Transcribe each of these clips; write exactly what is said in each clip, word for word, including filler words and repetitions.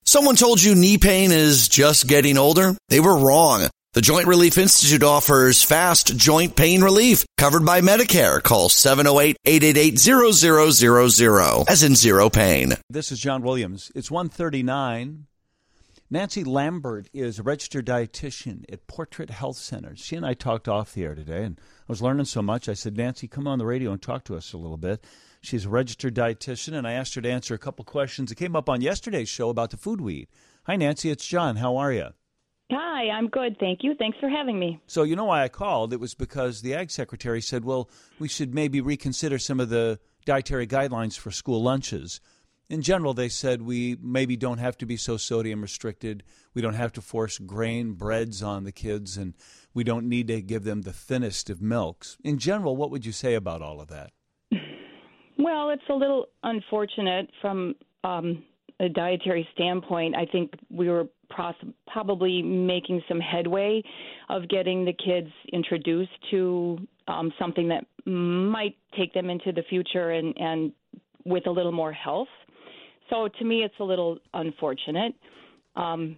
Someone told you knee pain is just getting older? They were wrong. The Joint Relief Institute offers fast joint pain relief covered by Medicare. Call seven oh eight, eight eight eight, zero zero zero zero, as in zero pain. This is John Williams. It's one thirty-nine. Nancy Lambert is a registered dietitian at Portrait Health Center. She and I talked off the air today, and I was learning so much. I said, Nancy, come on the radio and talk to us a little bit. She's a registered dietitian, and I asked her to answer a couple questions that came up on yesterday's show about the food we eat. Hi, Nancy. It's John. How are you? Hi, I'm good. Thank you. Thanks for having me. So you know why I called? It was because the Ag Secretary said, well, we should maybe reconsider some of the dietary guidelines for school lunches. In general, they said we maybe don't have to be so sodium restricted. We don't have to force grain breads on the kids, and we don't need to give them the thinnest of milks. In general, what would you say about all of that? Well, it's a little unfortunate from um, a dietary standpoint. I think we were pros- probably making some headway of getting the kids introduced to um, something that might take them into the future and, and with a little more health. So to me, it's a little unfortunate. Um,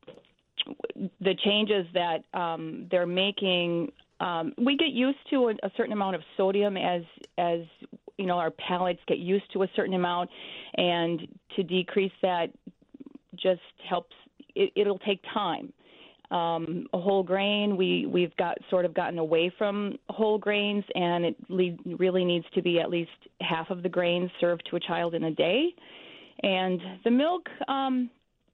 the changes that um, they're making, um, we get used to a, a certain amount of sodium as as you know, our palates get used to a certain amount, and to decrease that just helps. It, it'll take time. Um, a whole grain, we, we've got sort of gotten away from whole grains, and it le- really needs to be at least half of the grains served to a child in a day. And the milk, um,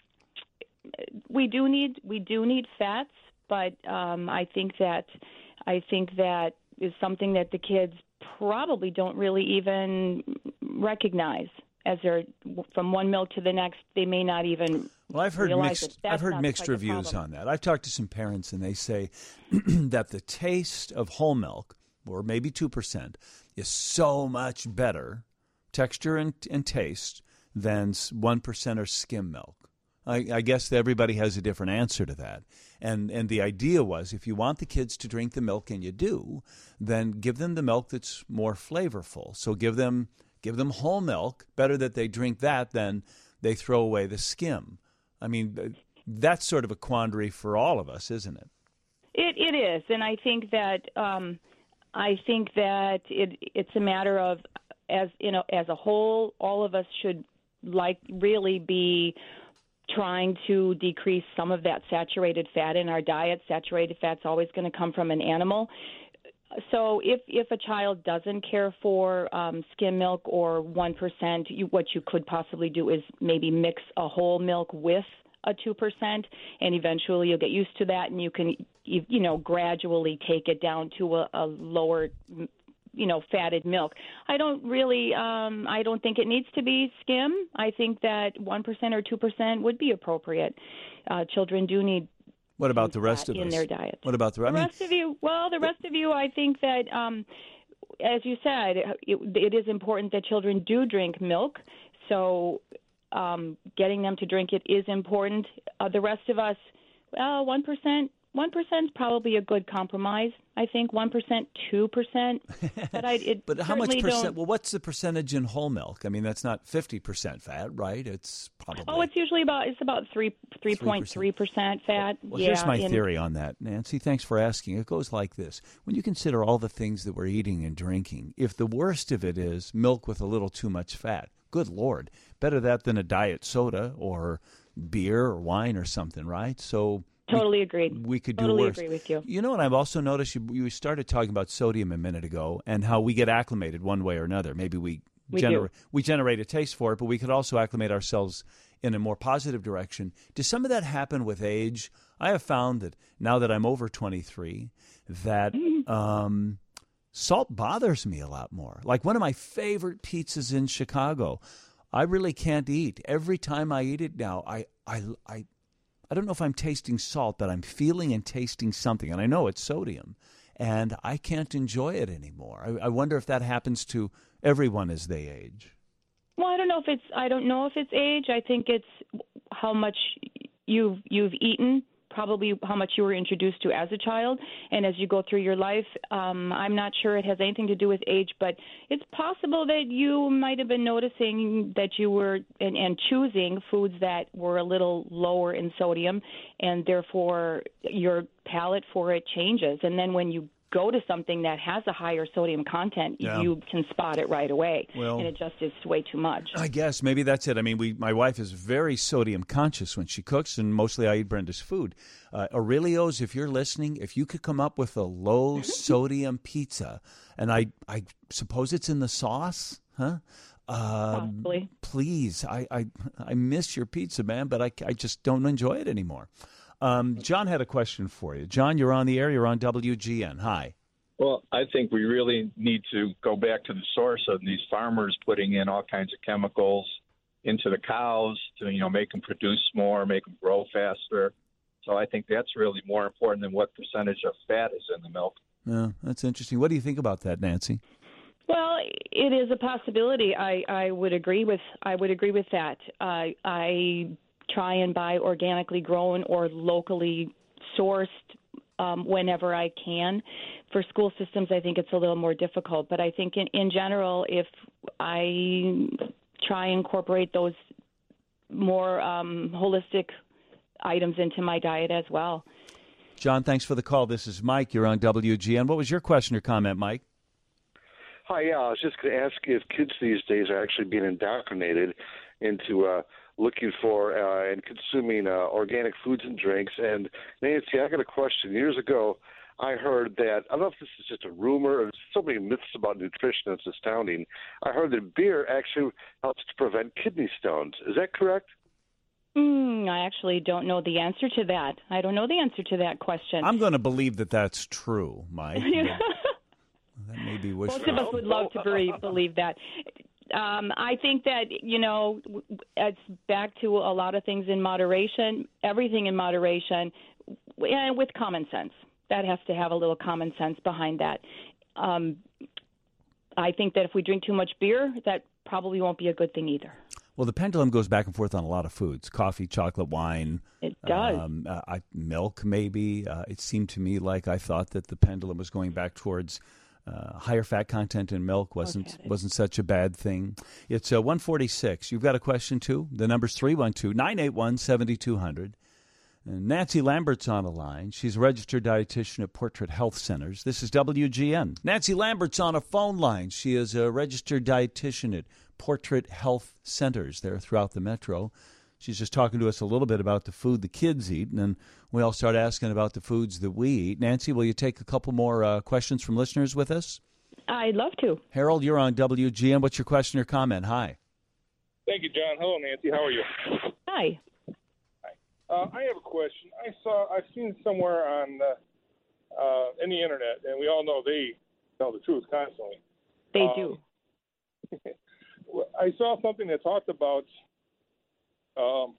we do need we do need fats, but um, I think that I think that is something that the kids probably don't really even recognize as they're from one milk to the next. They may not even well, I've heard realize mixed. that I've heard mixed quite the reviews problem. on that. I've talked to some parents, and they say that the taste of whole milk, or maybe two percent, is so much better, texture and, and taste, than one percent or skim milk. I, I guess that everybody has a different answer to that. And and the idea was, if you want the kids to drink the milk, and you do, then give them the milk that's more flavorful. So give them give them whole milk. Better that they drink that than they throw away the skim. I mean, that's sort of a quandary for all of us, isn't it? It it is, and I think that um, I think that it it's a matter of, as you know, as a whole, all of us should like really be trying to decrease some of that saturated fat in our diet. Saturated fat's always going to come from an animal. So if if a child doesn't care for um, skim milk or one percent, you, what you could possibly do is maybe mix a whole milk with a two percent, and eventually you'll get used to that, and you can, you, you know, gradually take it down to a, a lower, you know, fatted milk. I don't really, um, I don't think it needs to be skim. I think that one percent or two percent would be appropriate. Uh, children do need What about the rest of in us? their diet. What about the, the I mean, rest of you? Well, the rest of you, I think that, um, as you said, it, it is important that children do drink milk. So um, getting them to drink it is important. Uh, the rest of us, well, one percent. One percent is probably a good compromise. I think one percent, two percent. But I, it but how much percent? Don't... Well, what's the percentage in whole milk? I mean, that's not fifty percent fat, right? It's probably. Oh, it's usually about it's about three three point three percent fat. Well, yeah, here's my in... theory on that, Nancy. Thanks for asking. It goes like this: when you consider all the things that we're eating and drinking, if the worst of it is milk with a little too much fat, good Lord, better that than a diet soda or beer or wine or something, right? So. Totally we, agreed. We could totally do worse. Agree with you. You know what I've also noticed? You, you started talking about sodium a minute ago and how we get acclimated one way or another. Maybe we, we, gener- do. we generate a taste for it, but we could also acclimate ourselves in a more positive direction. Does some of that happen with age? I have found that now that I'm over twenty-three, that um, salt bothers me a lot more. Like one of my favorite pizzas in Chicago, I really can't eat. Every time I eat it now, I I I. I don't know if I'm tasting salt, but I'm feeling and tasting something, and I know it's sodium, and I can't enjoy it anymore. I, I wonder if that happens to everyone as they age. Well, I don't know if it's I don't know if it's age. I think it's how much you've you've eaten probably how much you were introduced to as a child. And as you go through your life, um, I'm not sure it has anything to do with age, but it's possible that you might have been noticing that you were and, and choosing foods that were a little lower in sodium, and therefore your palate for it changes. And then when you go to something that has a higher sodium content, yeah. you can spot it right away. Well, and it just is way too much. I guess maybe that's it. I mean, we my wife is very sodium conscious when she cooks, and mostly I eat Brenda's food. Uh, Aurelio's, if you're listening, if you could come up with a low sodium pizza, and I I suppose it's in the sauce, huh? Um, Possibly. Please, I, I I miss your pizza, man, but I, I just don't enjoy it anymore. Um, John had a question for you. John, you're on the air. You're on W G N. Hi. Well, I think we really need to go back to the source of these farmers putting in all kinds of chemicals into the cows to, you know, make them produce more, make them grow faster. So I think that's really more important than what percentage of fat is in the milk. Yeah, that's interesting. What do you think about that, Nancy? Well, it is a possibility. I, I would agree with I would agree with that. Uh, I try and buy organically grown or locally sourced um, whenever I can. For school systems, I think it's a little more difficult. But I think in, in general, if I try and incorporate those more um, holistic items into my diet as well. John, thanks for the call. This is Mike. You're on W G N. What was your question or comment, Mike? Hi, yeah, I was just going to ask if kids these days are actually being indoctrinated into uh, looking for uh, and consuming uh, organic foods and drinks. And Nancy, I got a question. Years ago, I heard that, I don't know if this is just a rumor, or so many myths about nutrition, it's astounding. I heard that beer actually helps to prevent kidney stones. Is that correct? Mm, I actually don't know the answer to that. I don't know the answer to that question. I'm going to believe that that's true, Mike. That may be wishful. Most of us would love to be, believe that. Um, I think that, you know, it's back to a lot of things in moderation, everything in moderation, and with common sense. That has to have a little common sense behind that. Um, I think that if we drink too much beer, that probably won't be a good thing either. Well, the pendulum goes back and forth on a lot of foods: coffee, chocolate, wine. It does. Um, uh, I, milk, maybe. Uh, it seemed to me like I thought that the pendulum was going back towards uh, higher fat content in milk. wasn't wasn't such a bad thing. It's uh, one forty-six. You've got a question too. The number's three one two, nine eight one, seven two zero zero. And Nancy Lambert's on the line. She's a registered dietitian at Portrait Health Centers. This is W G N. Nancy Lambert's on a phone line. She is a registered dietitian at Portrait Health Centers there throughout the metro. She's just talking to us a little bit about the food the kids eat, and then we all start asking about the foods that we eat. Nancy, will you take a couple more uh, questions from listeners with us? I'd love to. Harold, you're on W G N. What's your question or comment? Hi. Thank you, John. Hello, Nancy. How are you? Hi. Uh, I have a question. I saw, I've seen somewhere on uh, uh, in the internet, and we all know they tell the truth constantly. They um, do. I saw something that talked about um,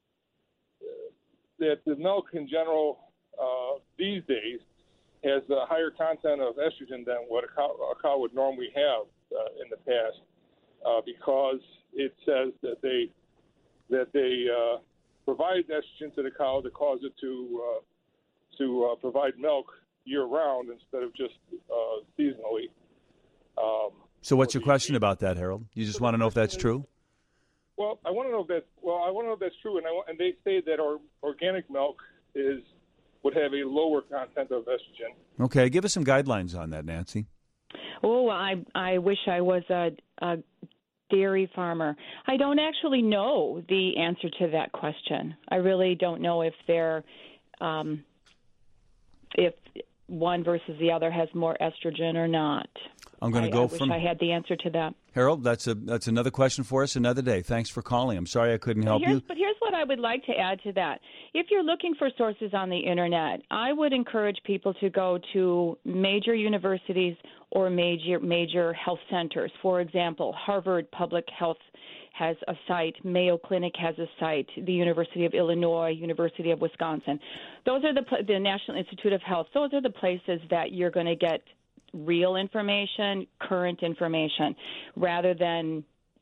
that the milk in general uh, these days has a higher content of estrogen than what a cow, a cow would normally have uh, in the past, uh, because it says that they that they uh, provide estrogen to the cow to cause it to uh, to uh, provide milk year round instead of just uh, seasonally. Um, so, what's your question about that, Harold? You just want to know if that's true? Well, I want to know if that's well. I want to know if that's true, and I want, and they say that our organic milk is would have a lower content of estrogen. Okay, give us some guidelines on that, Nancy. Oh, I I wish I was a, a dairy farmer. I don't actually know the answer to that question. I really don't know if they're um, if one versus the other has more estrogen or not. I'm going to I, go I from wish I had the answer to that. Harold, that's a that's another question for us another day. Thanks for calling. I'm sorry I couldn't help here's, you. But here's what I would like to add to that. If you're looking for sources on the internet, I would encourage people to go to major universities or major major health centers. For example, Harvard Public Health has a site, Mayo Clinic has a site, the University of Illinois, University of Wisconsin. Those are the the National Institute of Health. Those are the places that you're going to get real information, current information, rather than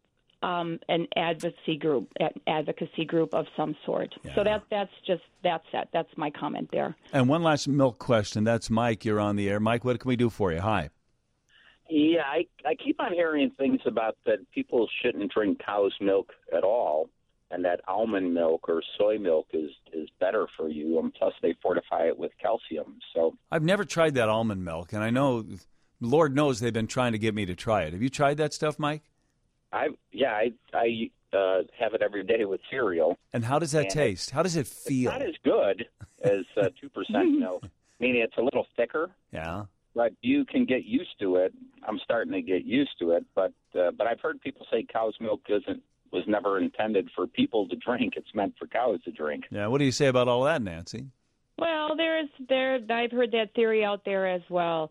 um, an advocacy group, an advocacy group of some sort. Yeah. So that that's just that's it. That's my comment there. And one last milk question. That's Mike. You're on the air. Mike, what can we do for you? Hi. Yeah, I, I keep on hearing things about that people shouldn't drink cow's milk at all, and that almond milk or soy milk is, is better for you, and plus they fortify it with calcium. So I've never tried that almond milk, and I know, Lord knows, they've been trying to get me to try it. Have you tried that stuff, Mike? I yeah, I I uh, have it every day with cereal. And how does that and taste? How does it feel? It's not as good as uh, two percent milk, meaning it's a little thicker. Yeah. But you can get used to it. I'm starting to get used to it, but uh, but I've heard people say cow's milk isn't was never intended for people to drink. It's meant for cows to drink. Yeah. What do you say about all that, Nancy? Well, there's there. I've heard that theory out there as well.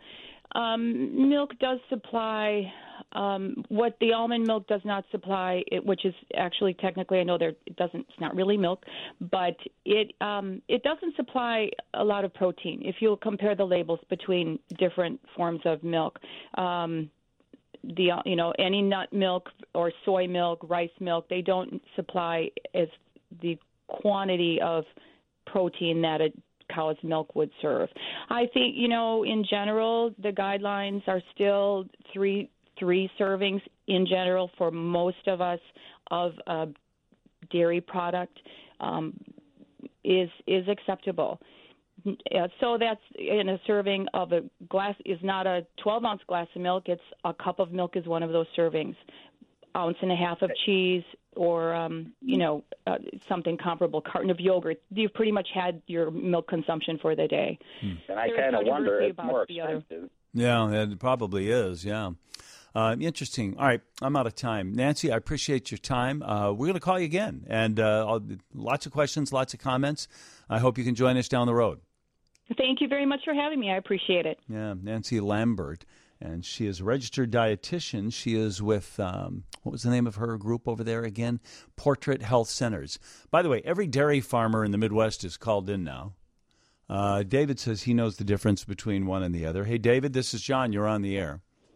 Um, milk does supply um, what the almond milk does not supply, it, which is actually technically, I know there it doesn't. It's not really milk, but it um, it doesn't supply a lot of protein. If you compare the labels between different forms of milk, um, the you know any nut milk or soy milk, rice milk, they don't supply as the quantity of protein that a cow's milk would serve. I think, you know, in general, the guidelines are still three three servings in general for most of us of a dairy product um, is is acceptable. Uh, so that's in a serving of a glass is not a twelve ounce glass of milk. It's a cup of milk is one of those servings. Ounce and a half of cheese, or um, you know uh, something comparable, carton of yogurt. You've pretty much had your milk consumption for the day. Hmm. And I kind of wonder, it's more expensive. Yeah, it probably is. Yeah, uh, interesting. All right, I'm out of time. Nancy, I appreciate your time. Uh, we're going to call you again, and uh, I'll, lots of questions, lots of comments. I hope you can join us down the road. Thank you very much for having me. I appreciate it. Yeah, Nancy Lambert. And she is a registered dietitian. She is with, um, what was the name of her group over there again? Portrait Health Centers. By the way, every dairy farmer in the Midwest is called in now. Uh, David says he knows the difference between one and the other. Hey, David, this is John. You're on the air.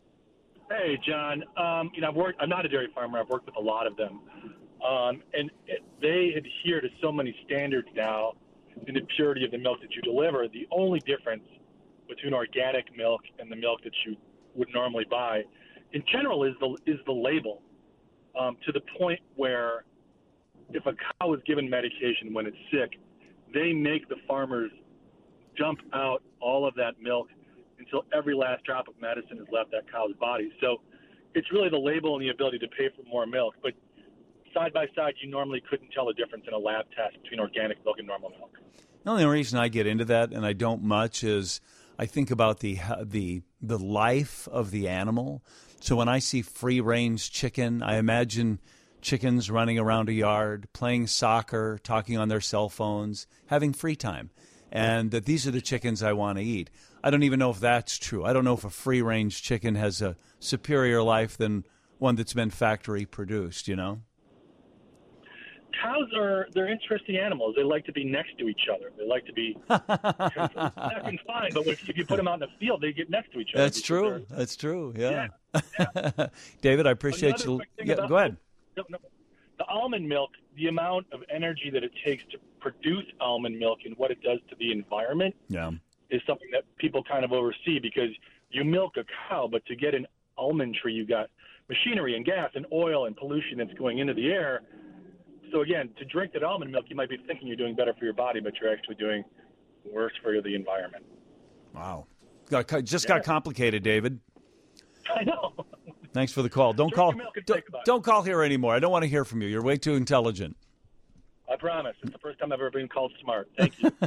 Hey, John. Um, you know, I've worked. I'm not a dairy farmer. I've worked with a lot of them, um, and it, they adhere to so many standards now in the purity of the milk that you deliver. The only difference between organic milk and the milk that you would normally buy, in general, is the is the label. Um, to the point where, if a cow is given medication when it's sick, they make the farmers dump out all of that milk until every last drop of medicine has left that cow's body. So, it's really the label and the ability to pay for more milk. But side by side, you normally couldn't tell the difference in a lab test between organic milk and normal milk. The only reason I get into that, and I don't much, is I think about the the the life of the animal. So when I see free-range chicken, I imagine chickens running around a yard, playing soccer, talking on their cell phones, having free time, and that these are the chickens I want to eat. I don't even know if that's true. I don't know if a free-range chicken has a superior life than one that's been factory produced, you know? Cows are, they're interesting animals. They like to be next to each other. They like to be confined, but if you put them out in the field, they get next to each other. That's true. That's true, yeah. yeah, yeah. David, I appreciate you. Yeah, go ahead. The, the almond milk, the amount of energy that it takes to produce almond milk and what it does to the environment yeah. is something that people kind of oversee, because you milk a cow, but to get an almond tree, you've got machinery and gas and oil and pollution that's going into the air. So, again, to drink that almond milk, you might be thinking you're doing better for your body, but you're actually doing worse for the environment. Wow. Got, just yeah. got complicated, David. I know. Thanks for the call. Don't Drink call don't, don't call here anymore. I don't want to hear from you. You're way too intelligent. I promise. It's the first time I've ever been called smart. Thank you.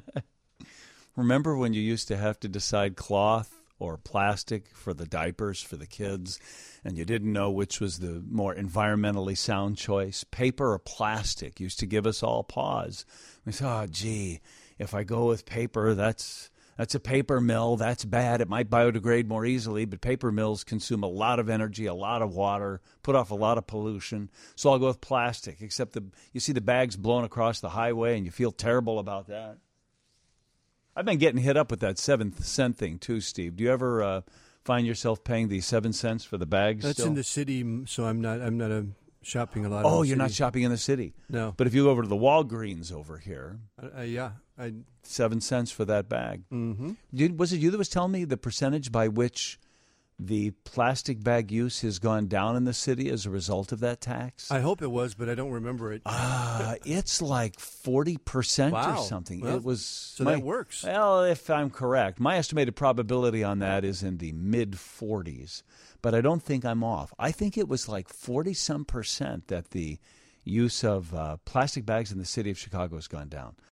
Remember when you used to have to decide cloth or plastic for the diapers for the kids, and you didn't know which was the more environmentally sound choice? Paper or plastic used to give us all pause. We thought, oh, gee, if I go with paper, that's that's a paper mill. That's bad. It might biodegrade more easily, but paper mills consume a lot of energy, a lot of water, put off a lot of pollution. So I'll go with plastic, except the you see the bags blown across the highway, and you feel terrible about that. I've been getting hit up with that seven cent thing too, Steve. Do you ever uh, find yourself paying the seven cents for the bags? That's still? in the city, so I'm not. I'm not a shopping a lot. Oh, in the you're not city. shopping in the city. No. But if you go over to the Walgreens over here, Uh, uh, yeah. I, seven cents for that bag. mm-hmm. Did, was it you that was telling me the percentage by which the plastic bag use has gone down in the city as a result of that tax? I hope it was, but I don't remember it. Uh, it's like forty percent Wow. or something. Well, it was so my- that works. Well, if I'm correct. My estimated probability on that is in the mid forties, but I don't think I'm off. I think it was like forty-some percent that the use of uh, plastic bags in the city of Chicago has gone down.